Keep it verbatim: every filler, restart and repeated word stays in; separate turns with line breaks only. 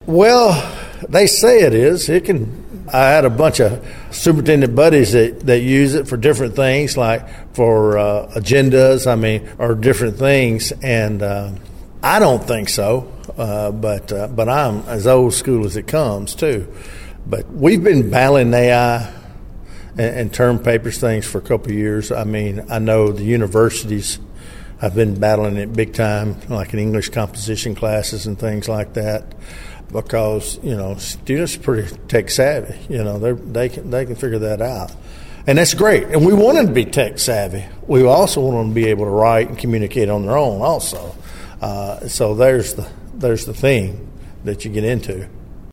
Well, they say it is. It can. I had a bunch of superintendent buddies that, that use it for different things, like for uh, agendas, I mean, or different things. And uh, I don't think so, uh, but uh, but I'm as old school as it comes, too. But we've been battling A I and, and term papers things for a couple of years. I mean, I know the universities have been battling it big time, like in English composition classes and things like that. Because, you know, students are pretty tech savvy. You know, they they can they can figure that out. And that's great. And we want them to be tech savvy. We also want them to be able to write and communicate on their own also. Uh, so there's the there's the thing that you get into.